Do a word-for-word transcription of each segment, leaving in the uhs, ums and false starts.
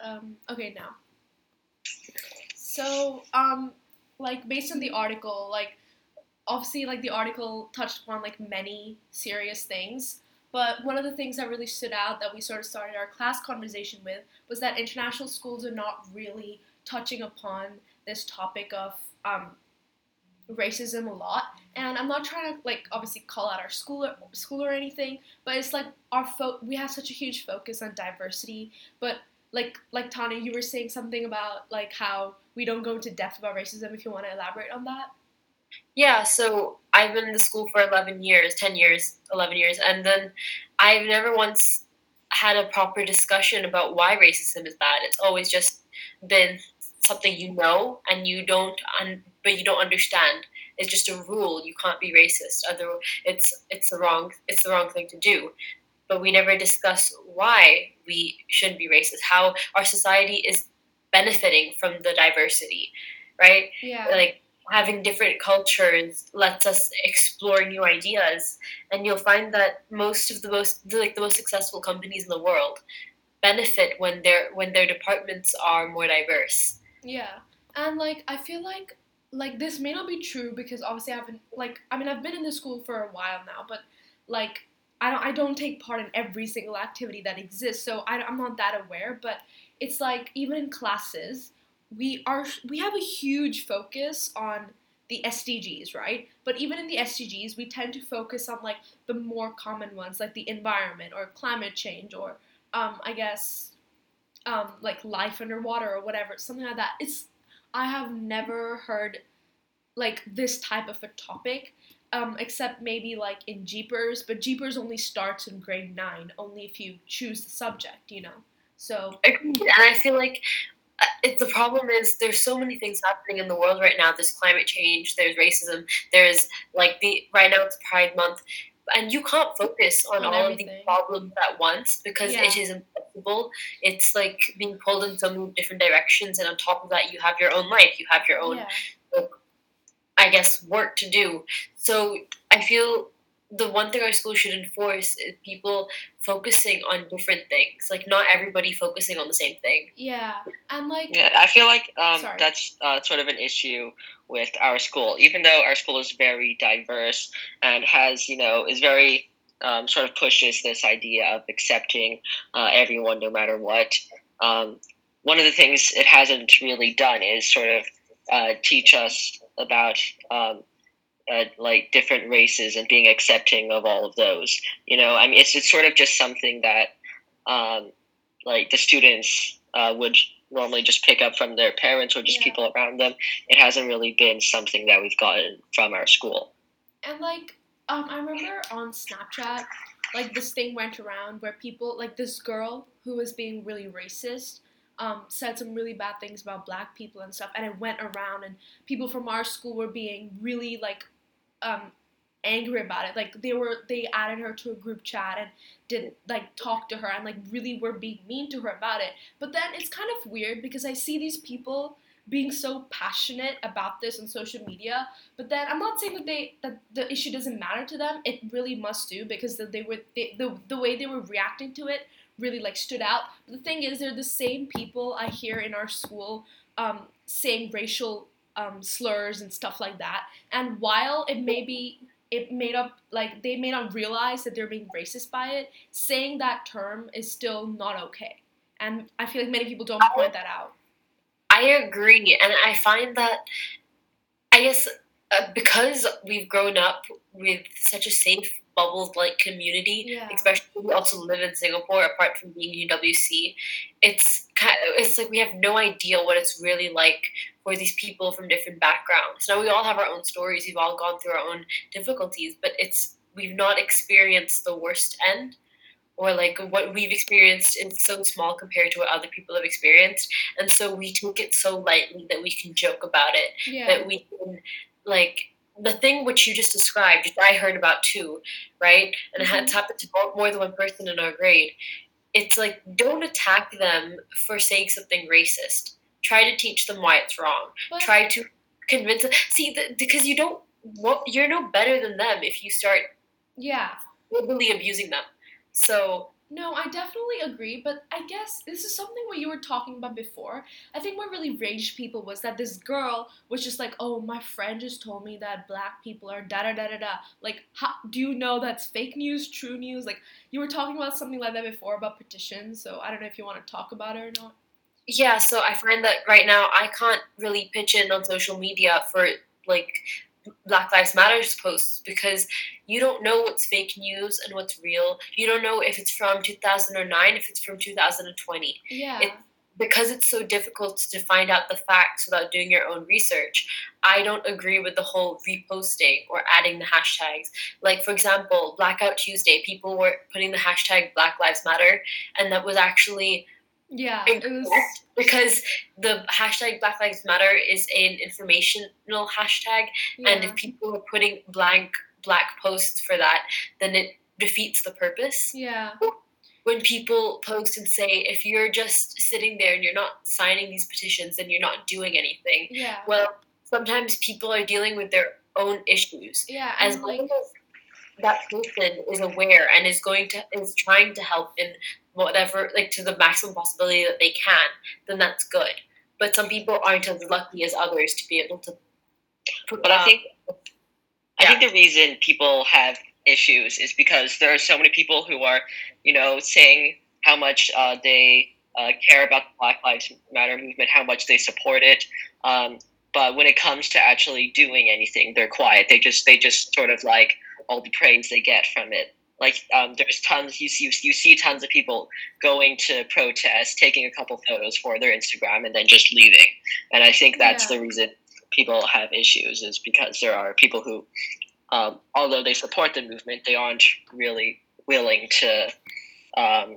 Um, okay, now. So, um, like based on the article, like obviously, like the article touched upon like many serious things, but one of the things that really stood out that we sort of started our class conversation with was that international schools are not really touching upon this topic of um, racism a lot. And I'm not trying to like obviously call out our school or, school or anything, but it's like our fo- we have such a huge focus on diversity, but like like Tanya, you were saying something about like how we don't go into depth about racism. If you want to elaborate on that. Yeah, so I've been in the school for eleven years, ten years, eleven years, and then I've never once had a proper discussion about why racism is bad. It's always just been something you know and you don't un- but you don't understand. It's just a rule. You can't be racist. Other it's it's the wrong it's the wrong thing to do. But we never discuss why we shouldn't be racist. How our society is benefiting from the diversity, right? Yeah. Like having different cultures lets us explore new ideas, and you'll find that most of the most the, like the most successful companies in the world benefit when their when their departments are more diverse. Yeah. And like I feel like like this may not be true because obviously I haven't like I mean I've been in this school for a while now, but like I don't I don't take part in every single activity that exists, so I, I'm not that aware. But it's like even in classes, we are we have a huge focus on the S D Gs, right? But even in the S D Gs, we tend to focus on like the more common ones, like the environment or climate change or um, I guess um, like life underwater or whatever, something like that. It's I have never heard like this type of a topic, um, except maybe like in Jeepers, but Jeepers only starts in grade nine, only if you choose the subject, you know. So Agreed. And I feel like uh, it, the problem is there's so many things happening in the world right now. There's climate change, there's racism, there's like the right now it's Pride Month, and you can't focus on, on all of these everything. problems at once because Yeah. it is impossible. It's like being pulled in so many different directions, and on top of that, you have your own life, you have your own, Yeah. like, I guess, work to do. So I feel the one thing our school should enforce is people focusing on different things, like not everybody focusing on the same thing. Yeah. And like Yeah, I feel like um, Sorry. that's uh, sort of an issue with our school. Even though our school is very diverse and has, you know, is very um, sort of pushes this idea of accepting uh, everyone no matter what. Um, one of the things it hasn't really done is sort of uh, teach us about um, uh, like different races and being accepting of all of those. You know, I mean, it's it's sort of just something that um, like the students uh, would normally just pick up from their parents or just Yeah. people around them. It hasn't really been something that we've gotten from our school. And like, um, I remember on Snapchat, like this thing went around where people, like this girl who was being really racist, um, said some really bad things about black people and stuff, and it went around, and people from our school were being really like, um, angry about it. Like they were, they added her to a group chat and did like talk to her and like really were being mean to her about it. But then it's kind of weird because I see these people being so passionate about this on social media, but then I'm not saying that they that the issue doesn't matter to them. It really must do because the, they were they, the the way they were reacting to it really like stood out. But the thing is, they're the same people I hear in our school um, saying racial um, slurs and stuff like that. And while it may be it made up like they may not realize that they're being racist by it, saying that term is still not okay. And I feel like many people don't point that out. I agree, and I find that I guess uh, because we've grown up with such a safe bubble like community, Yeah. especially we also live in Singapore apart from being U W C, it's kind of, it's like we have no idea what it's really like for these people from different backgrounds. Now we all have our own stories, we've all gone through our own difficulties, but it's we've not experienced the worst end, or like what we've experienced is so small compared to what other people have experienced, and so we take it so lightly that we can joke about it, Yeah. that we can like the thing which you just described, which I heard about too, right? And Mhm. it's happened to more than one person in our grade. It's like, don't attack them for saying something racist. Try to teach them why it's wrong. But- Try to convince them. See, the, because you don't, well, you're no better than them if you start Yeah. verbally abusing them. So No, I definitely agree, but I guess this is something what you were talking about before. I think what really raged people was that this girl was just like, "Oh, my friend just told me that black people are da da da da da." Like, how, do you know that's fake news, true news? Like, you were talking about something like that before about petitions, so I don't know if you want to talk about it or not. Yeah, so I find that right now I can't really pitch in on social media for like Black Lives Matters posts because you don't know what's fake news and what's real. You don't know if it's from two thousand nine, if it's from two thousand twenty. Yeah. It because it's so difficult to find out the facts without doing your own research. I don't agree with the whole reposting or adding the hashtags. Like for example, Blackout Tuesday, people were putting the hashtag Black Lives Matter, and that was actually Yeah, it was. incorrect because the hashtag Black Lives Matter is an informational hashtag, and Yeah. if people are putting blank black posts for that, then it defeats the purpose. Yeah. When people post and say, if you're just sitting there and you're not signing these petitions, then you're not doing anything. Yeah. Well, sometimes people are dealing with their own issues. Yeah, As and long like as that person is aware and is going to is trying to help in whatever, like to the maximum possibility that they can, then that's good. But some people aren't as lucky as others to be able to. But I um, think I yeah. think the reason people have issues is because there are so many people who are, you know, saying how much uh, they uh, care about the Black Lives Matter movement, how much they support it. Um, but when it comes to actually doing anything, they're quiet. They just they just sort of like all the praise they get from it. Like um, there's tons you see you see tons of people going to protest, taking a couple photos for their Instagram, and then just leaving. And I think that's Yeah. the reason people have issues is because there are people who, um, although they support the movement, they aren't really willing to, um,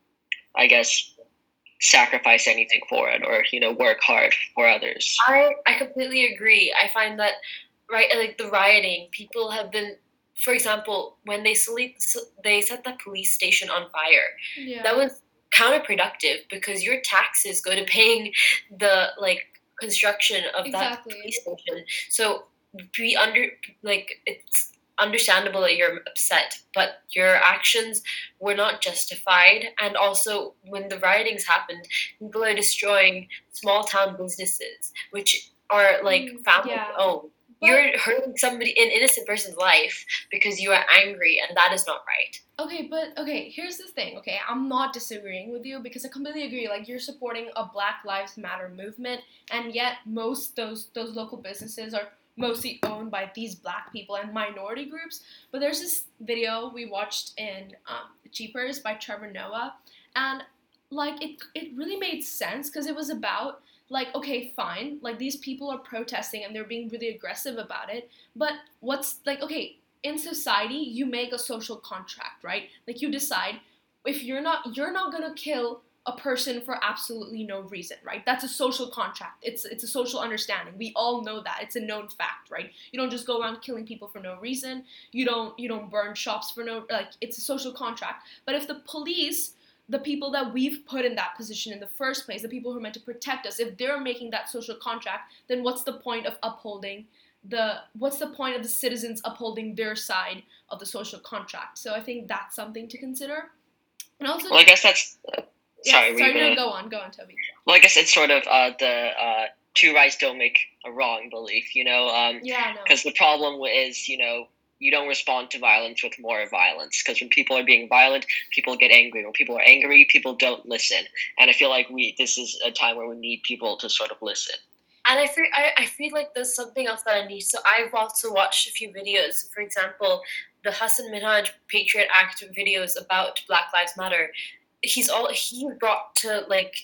I guess, sacrifice anything for it or you know work hard for others. I I completely agree. I find that right, like the rioting, people have been, for example, when they sleep, they set the police station on fire. yeah. That was counterproductive because your taxes go to paying the like construction of that Exactly. police station. So we under like it's understandable that you're upset, but your actions were not justified. And also, when the riotings happened, people are destroying small town businesses, which are like Mm, family yeah. owned. But You're hurting somebody, an innocent person's life, because you are angry, and that is not right. okay, but okay, here's the thing, okay? I'm not disagreeing with you because I completely agree. Like you're supporting a Black Lives Matter movement, and yet most those those local businesses are mostly owned by these black people and minority groups. But there's this video we watched in um, Jeepers by Trevor Noah, and like it it really made sense because it was about like okay, fine, like these people are protesting and they're being really aggressive about it, but what's like okay, in society you make a social contract, right? Like you decide if you're not you're not going to kill a person for absolutely no reason, right? That's a social contract. It's it's a social understanding. We all know that. It's a known fact, right? You don't just go around killing people for no reason. You don't you don't burn shops for no like it's a social contract. But if the police, the people that we've put in that position in the first place, the people who are meant to protect us, if they're making that social contract, then what's the point of upholding the what's the point of the citizens upholding their side of the social contract? So I think that's something to consider. And also, Well, I guess that's. Uh, yeah, sorry, were you sorry, no, gonna? go on, go on, Toby. Well, I guess it's sort of uh, the uh, two rights don't make a wrong belief, you know, Yeah, no. because the problem is, you know, you don't respond to violence with more violence. Because when people are being violent, people get angry. When people are angry, people don't listen. And I feel like we this is a time where we need people to sort of listen. And I feel, I, I feel like there's something else that I need. So I've also watched a few videos. For example, the Hassan Minhaj Patriot Act videos about Black Lives Matter. He's all he brought to like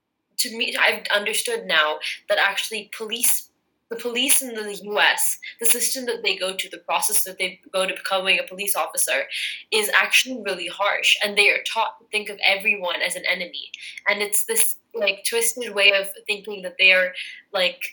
to me. I've understood now that actually police, the police in the U S, the system that they go to, the process that they go to becoming a police officer, is actually really harsh, and they are taught to think of everyone as an enemy. And it's this like twisted way of thinking that they are like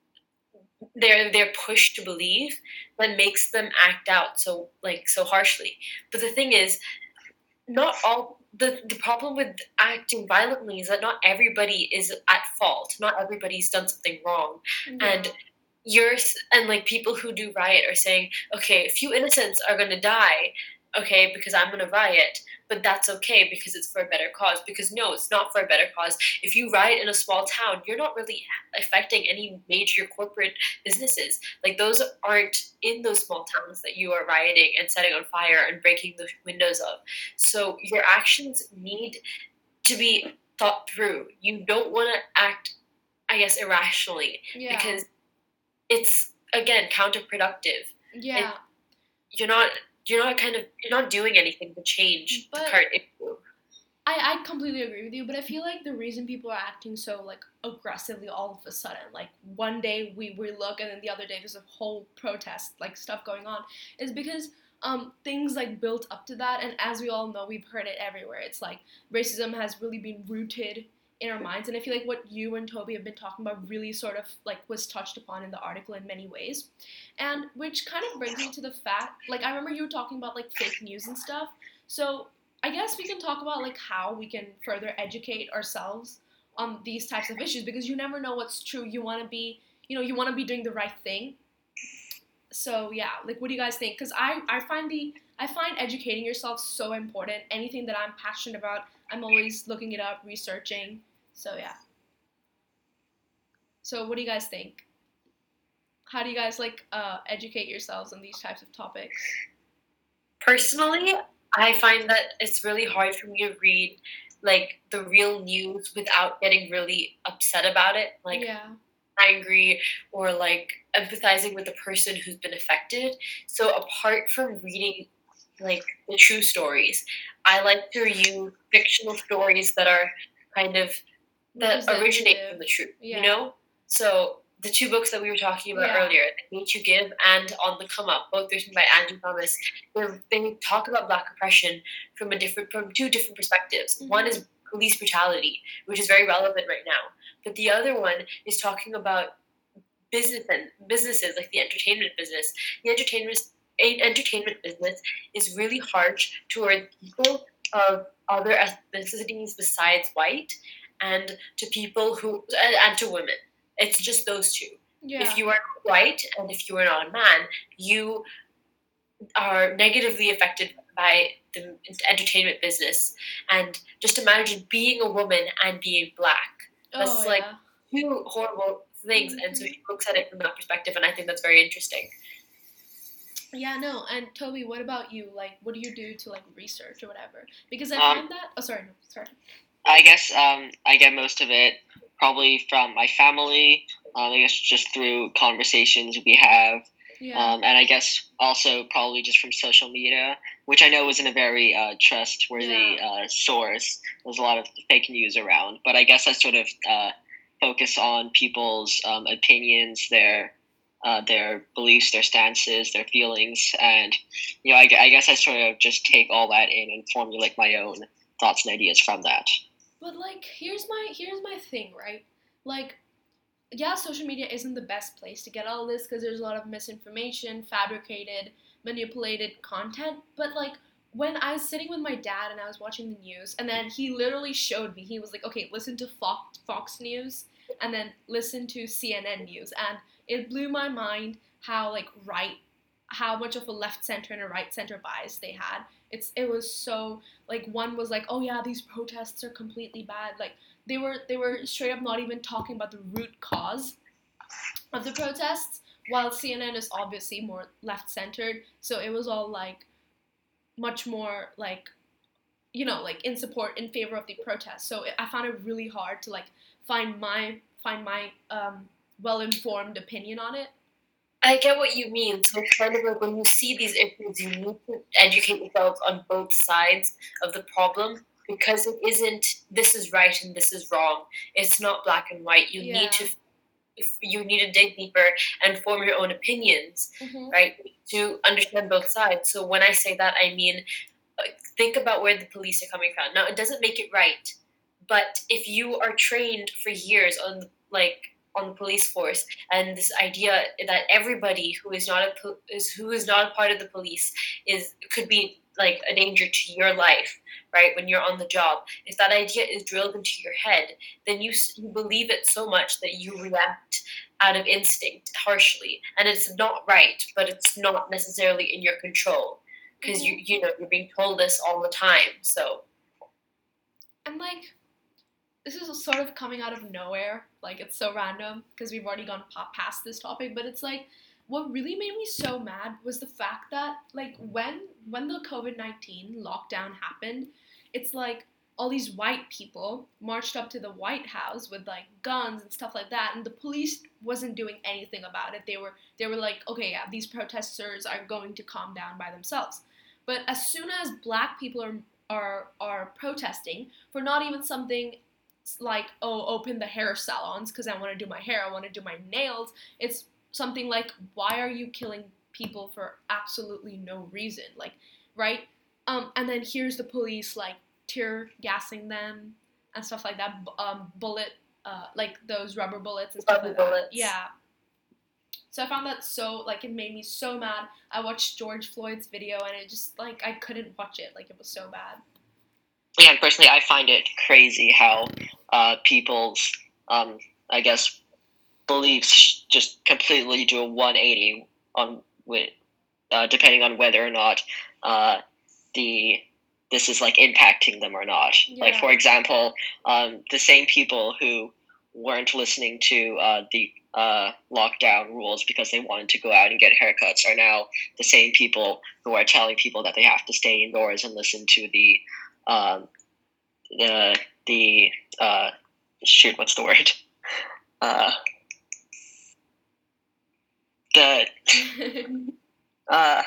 they're they're pushed to believe that makes them act out so like so harshly. But the thing is, not all the the problem with acting violently is that not everybody is at fault. Not everybody's done something wrong, and Yeah. you're s- and like people who do riot are saying, okay, a few innocents are gonna die, okay, because I'm gonna riot. but that's okay because it's for a better cause. Because no, it's not for a better cause. If you riot in a small town, you're not really affecting any major corporate businesses. Like, those aren't in those small towns that you are rioting and setting on fire and breaking the windows of. So your actions need to be thought through. You don't want to act, I guess, irrationally, Yeah. because it's, again, counterproductive. Yeah. It, you're not you're not kind of you're not doing anything to change But the current issue. I, I completely agree with you, but I feel like the reason people are acting so like aggressively all of a sudden, like one day we, we look and then the other day there's a whole protest like stuff going on, is because um things like built up to that, and as we all know, we've heard it everywhere. It's like racism has really been rooted in our minds, and I feel like what you and Toby have been talking about really sort of like was touched upon in the article in many ways, and which kind of brings me to the fact, like I remember you were talking about like fake news and stuff, so I guess we can talk about like how we can further educate ourselves on these types of issues, because you never know what's true. You want to be, you know, you want to be doing the right thing. So yeah, like what do you guys think? Because I, I find the I find educating yourself so important. Anything that I'm passionate about, I'm always looking it up, researching. So yeah. So what do you guys think? How do you guys like uh, educate yourselves on these types of topics? Personally, I find that it's really hard for me to read like the real news without getting really upset about it, like yeah. angry or like empathizing with the person who's been affected. So apart from reading like the true stories, I like to use fictional stories that are kind of that originate from the truth, yeah. you know? So the two books that we were talking about Yeah. earlier, The Hate You Give and On the Come Up, both written by Angie Thomas, they talk about Black oppression from a different, from two different perspectives. Mm-hmm. One is police brutality, which is very relevant right now, but the other one is talking about business and businesses like the entertainment business. The entertainment entertainment business is really harsh toward people of other ethnicities besides white, and to people who and, and to women. It's just those two. Yeah. If you are not white and if you are not a man, you are negatively affected by the entertainment business. And just imagine being a woman and being Black. That's oh, like yeah. two horrible things. Mm-hmm. And so she looks at it from that perspective, and I think that's very interesting. Yeah, no, and Toby, what about you? Like, what do you do to like research or whatever? Because I Um, find that. Oh, sorry, no, sorry. I guess um, I get most of it probably from my family. Um, I guess just through conversations we have, Yeah. um, and I guess also probably just from social media, which I know isn't a very uh, trustworthy Yeah. uh, source. There's a lot of fake news around, but I guess I sort of uh, focus on people's um, opinions, their uh, their beliefs, their stances, their feelings, and you know, I, gu- I guess I sort of just take all that in and formulate my own thoughts and ideas from that. But like, here's my here's my thing, right? Like, yeah, social media isn't the best place to get all this because there's a lot of misinformation, fabricated, manipulated content. But like, when I was sitting with my dad and I was watching the news, and then he literally showed me, he was like, okay, listen to Fox, Fox News, and then listen to C N N News, and it blew my mind how like right, how much of a left center and a right center bias they had. It's it was so like one was like, oh yeah, these protests are completely bad. Like they were they were straight up not even talking about the root cause of the protests, while C N N is obviously more left centered. So it was all like much more like, you know, like in support, in favor of the protests. So I found it really hard to like find my find my um, well informed opinion on it. I get what you mean. So it's kind of like when you see these issues, you need to educate yourself on both sides of the problem, because it isn't this is right and this is wrong. It's not black and white. You Yeah. need to you need to dig deeper and form your own opinions, Mm-hmm. right? To understand both sides. So when I say that, I mean uh, think about where the police are coming from. Now, it doesn't make it right, but if you are trained for years on like on the police force, and this idea that everybody who is not a po- is who is not a part of the police is could be like a danger to your life, right? When you're on the job, if that idea is drilled into your head, then you s- you believe it so much that you react out of instinct harshly, and it's not right, but it's not necessarily in your control. because Mhm. you you know you're being told this all the time. So And like, this is sort of coming out of nowhere. Like, it's so random because we've already gone pa- past this topic. But it's like, what really made me so mad was the fact that like when when the COVID nineteen lockdown happened, it's like all these white people marched up to the White House with like guns and stuff like that, and the police wasn't doing anything about it. They were they were like, okay, yeah, these protesters are going to calm down by themselves. But as soon as black people are are are protesting for not even something like, oh, open the hair salons because I want to do my hair, I want to do my nails. It's something like, why are you killing people for absolutely no reason? Like, right? Um, and then here's the police like tear gassing them and stuff like that. Um, bullet, uh, like those rubber bullets and stuff rubber like that. bullets. Yeah. So I found that so like it made me so mad. I watched George Floyd's video and it just like I couldn't watch it. Like it was so bad. Yeah, and personally, I find it crazy how uh, people's, um, I guess, beliefs just completely do a one eighty on with, uh, depending on whether or not uh, the this is like impacting them or not. Yeah. Like for example, um, the same people who weren't listening to uh, the uh, lockdown rules because they wanted to go out and get haircuts are now the same people who are telling people that they have to stay indoors and listen to the um, the the uh, shoot, what's the word? Uh, the uh,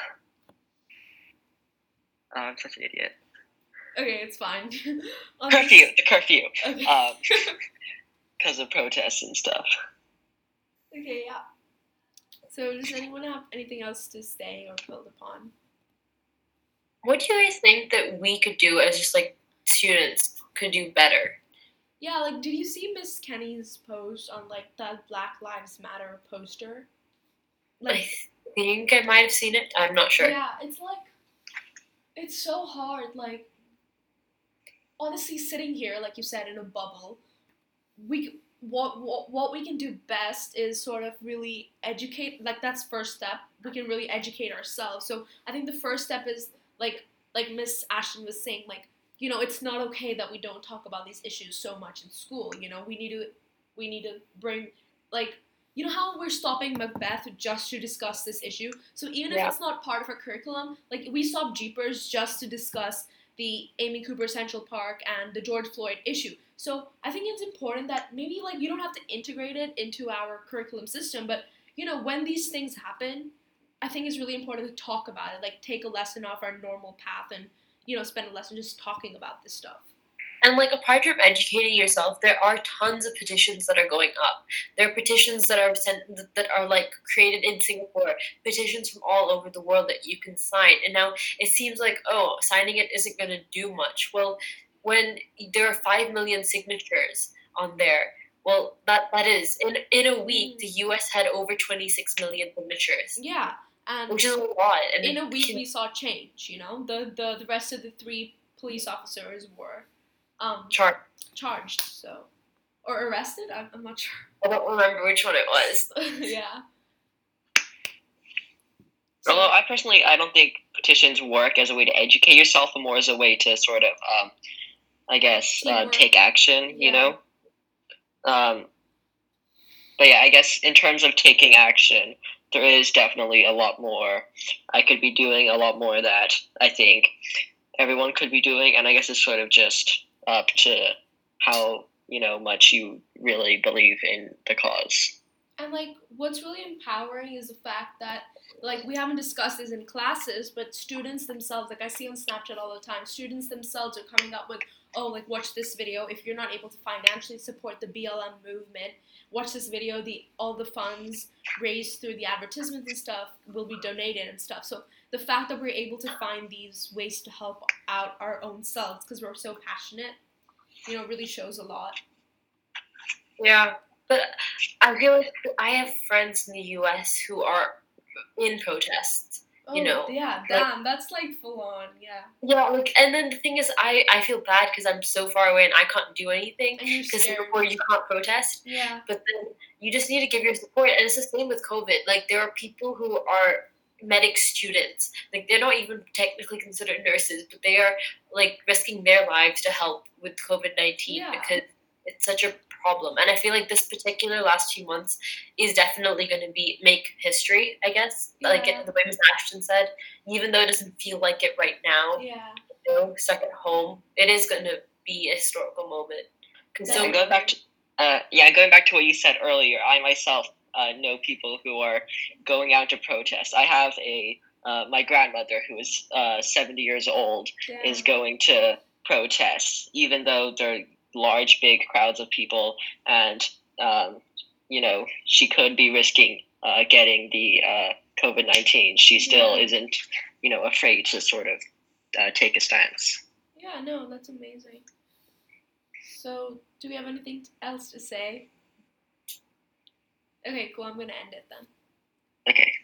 oh, I'm such an idiot. Okay, it's fine. On Curfew, this- the curfew, Okay. um, because of protests and stuff. Okay, yeah. So does anyone have anything else to say or build upon? what do you guys think that we could do as just like students could do better? Yeah, like did you see Miss Kenny's post on like that Black Lives Matter poster? I Like think I might have seen it. I'm not sure. yeah, it's like it's so hard. Like honestly, sitting here, like you said, in a bubble, we what what what we can do best is sort of really educate. Like that's first step. We can really educate ourselves. So I think the first step is like like Miss Ashton was saying, like you know, it's not okay that we don't talk about these issues so much in school. You know, we need to we need to bring like. You know how we're stopping Macbeth just to discuss this issue? So even if Yeah. it's not part of our curriculum, like we stopped Jeepers just to discuss the Amy Cooper Central Park and the George Floyd issue. So I think it's important that maybe like you don't have to integrate it into our curriculum system, but you know when these things happen, I think it's really important to talk about it. Like take a lesson off our normal path and you know spend a lesson just talking about this stuff. And like apart from educating yourself, there are tons of petitions that are going up. There are petitions that are sent that are like created in Singapore, petitions from all over the world that you can sign. And now it seems like oh, signing it isn't going to do much. Well, when there are five million signatures on there, well that that is in in a week the U S had over twenty-six million signatures, Yeah, and which is a lot. And in a it week can- we saw change. You know, the the the rest of the three police officers were um, chart. charged. So or arrested. I'm, I'm not sure. I don't remember which one it was. Yeah. Although I personally, I don't think petitions work as a way to educate yourself, but more as a way to sort of, um, I guess, uh, Teamwork. take action. You Yeah. know. Um, but yeah, I guess in terms of taking action, there is definitely a lot more I could be doing, a lot more that I think everyone could be doing, and I guess it's sort of just up to how you know much you really believe in the cause. And like what's really empowering is the fact that like we haven't discussed this in classes, but students themselves, like I see on Snapchat all the time, students themselves are coming up with, oh, like watch this video. If you're not able to financially support the B L M movement, watch this video. The all the funds raised through the advertisements and stuff will be donated and stuff. So the fact that we're able to find these ways to help out our own selves because we're so passionate, you know, really shows a lot. Yeah, but I feel like I have friends in the U S who are in protests. Oh, You know, yeah, like- damn, that's like full on, yeah. Yeah, like, and then the thing is, I, I feel bad because I'm so far away and I can't do anything. And you're Because scared. Singapore, you can't protest. Yeah. But then you just need to give your support, and it's the same with COVID. Like there are people who are medic students. Like they're not even technically considered nurses, but they are like risking their lives to help with COVID nineteen Yeah. because it's such a problem. And I feel like this particular last few months is definitely going to be make history. I guess, like Yeah. it, the way Miss Ashton said, even though it doesn't feel like it right now, Yeah. you know, stuck at home, it is going to be a historical moment. 'Cause Yeah, so and going back to uh, yeah, going back to what you said earlier, I myself uh, know people who are going out to protest. I have a uh, my grandmother who is uh, seventy years old Damn. is going to protest, even though there are large, big crowds of people, and um, you know she could be risking uh, getting the uh, COVID nineteen. She still Yeah. isn't, you know, afraid to sort of uh, take a stance. Yeah, no, that's amazing. So, do we have anything else to say? Okay, cool. I'm gonna end it then. Okay.